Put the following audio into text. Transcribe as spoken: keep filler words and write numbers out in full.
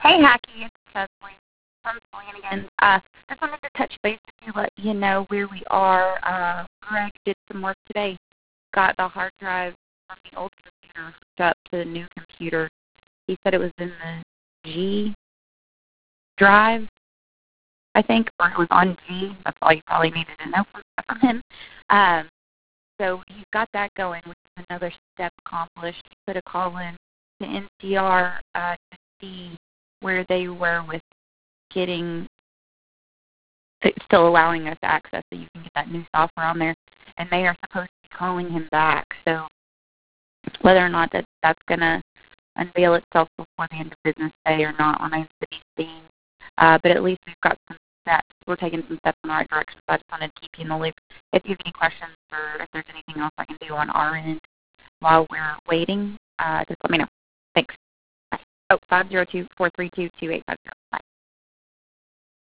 Hey, Hacky, it's Chesley from Flanagan. Uh, just wanted to touch base with you, let you know where we are. Uh, Greg did some work today, got the hard drive from the old computer hooked up to the new computer. He said it was in the G drive, I think, or it was on G. That's all you probably needed to know from, from him. Um, so he's got that going, which is another step accomplished. He put a call in to N C R uh, to see where they were with getting, still allowing us access so you can get that new software on there, and they are supposed to be calling him back. So whether or not that that's going to unveil itself before the end of business day or not remains to be seen. Uh, but at least we've got some steps. We're taking some steps in the right direction, so I just wanted to keep you in the loop. If you have any questions or if there's anything else I can do on our end while we're waiting, uh, just let me know. Thanks. Bye. Oh, five zero two, four three two, two eight five zero. Bye.